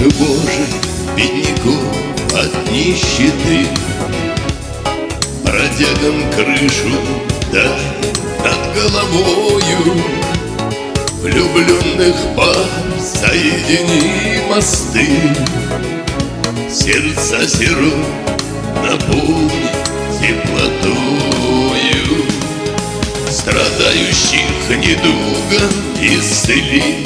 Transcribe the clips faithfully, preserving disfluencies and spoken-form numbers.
Божий бедняков от нищеты, бродягам крышу дай над головою, влюбленных пар соедини мосты, сердца сирот наполни теплотою, страдающих недугом исцели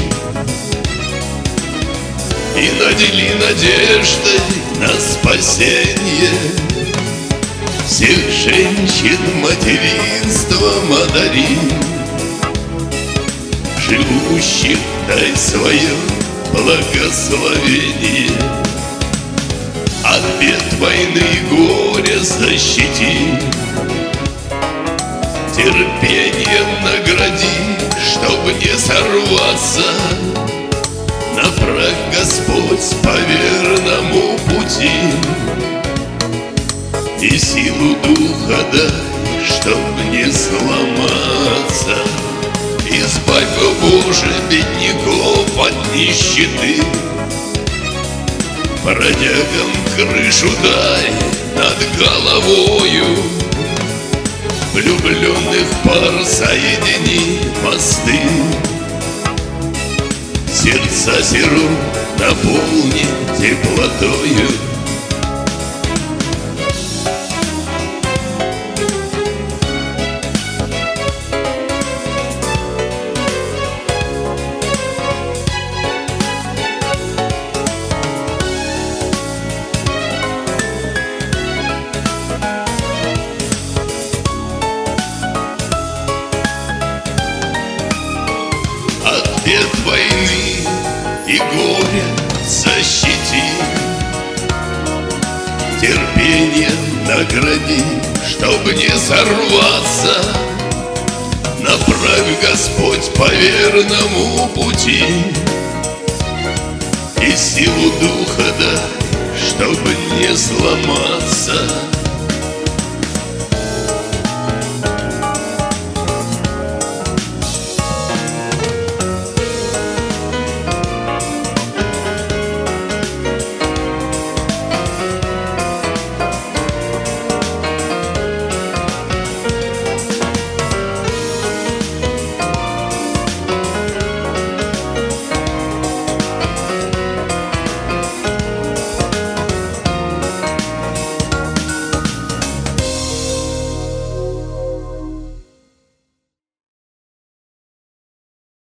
и надели надеждой на спасение. Всех женщин материнством одари, живущих дай свое благословение. От бед, войны и горя защити, терпением награди, чтоб не сорваться. Направь, Господь, по верному пути и силу духа дай, чтоб не сломаться. Избавь, о Боже, бедняков от нищеты, бродягам крышу дай над головою, влюбленных пар соедини мосты, сердца сирот наполни теплотою. От бед, войны и горя защити, терпением награди, чтоб не сорваться. Направь, Господь, по верному пути и силу духа дай, чтоб не сломаться.